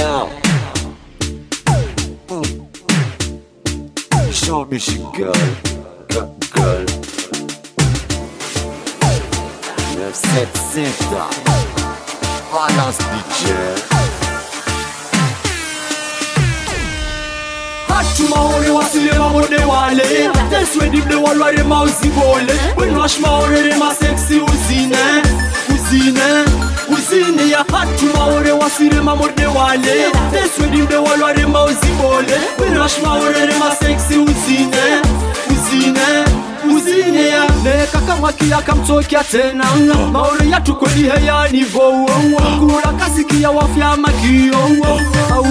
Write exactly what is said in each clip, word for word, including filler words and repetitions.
Yeah. Mm. Show me she girl, girl, girl. neuf sept sept. Balance D J. Maore wasile mamode wale Deswedi ble walware mauzibole Wenwash maore ma sexy uzine Uzine Uzine ya hatu maore wasile mamode wale Deswedi ble walware mauzibole Wenwash maore ma sexy uzine Uzine Uzine ya Ne kaka wakia kamtokia tena Maore ya tukoli heya nivo Kula kasiki ya wafya makio Au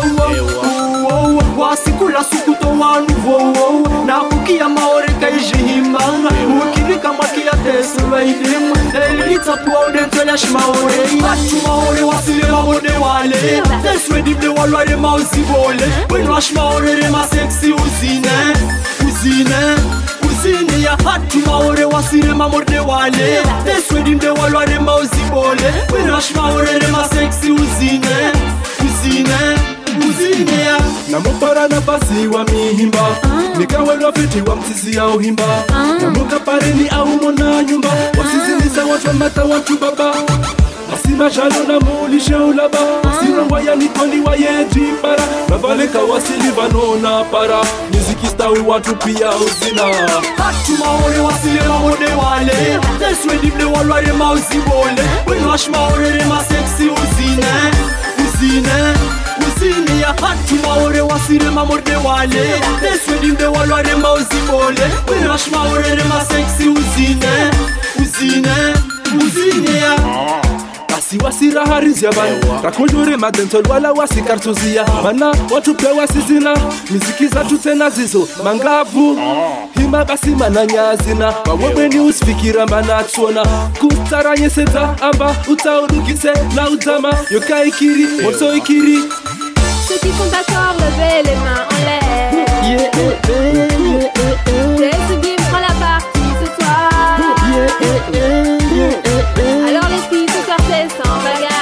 wasikula sukuto wanuvo na kukia maore kaijihima ukirika makia tesuwaidemu elita puaude ntelesh maore hatu maore wasile mamode wale teswedi ble walware mauzibole wenwash maore rema sexy uzine uzine uzine ya hatu maore wasile mamode wale teswedi ble walware mauzibole wenwash maore rema sexy uzine uzine uzine ya namupara nafasi wa mihimba uh. Nikawelwa fiti wa msisi ya uhimba uh. Namuka pareni au mona nyumba Wasizinisa watu wa mata watu baba Masima jalo na mulishe ulaba Wasirangwa ya nikoni wa yejipara Navaleka wasili vanona para Muziki stawi watu pia uzina Hatu maore wasile mamode wale Deswedi ble walware mauzibole Wenwash maore rema sexy uzine Uzine Uzine ya hatu maore wasile mamode wale Deswedi ble walware mauzibole Wenwash maore rema sexy uzine Uzine Uzine ya Basi wasira harizia bana Rakujuri madentol wala wasikartuzia Mana watu pe wasizina Miziki za tutena zizo mangavu Hima basi mananyazina Wawewe ni usfikira mana tuona Kutaranye seta amba utaurugise na udama Yoka ikiri, moto ikiri. Ceux qui sont d'accord, levez les mains en l'air. Yeah, yeah, yeah, yeah. J S B prend la partie ce soir. Yeah, yeah, yeah, yeah, yeah. Alors les filles, ce soir c'est sans bagarre.